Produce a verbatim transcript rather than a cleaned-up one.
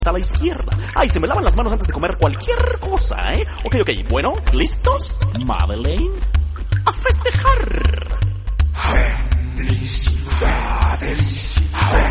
a la izquierda. Ay, se me lavan las manos antes de comer cualquier cosa, ¿eh? Ok, ok, bueno, ¿listos? Madeleine, a festejar. Felicidades.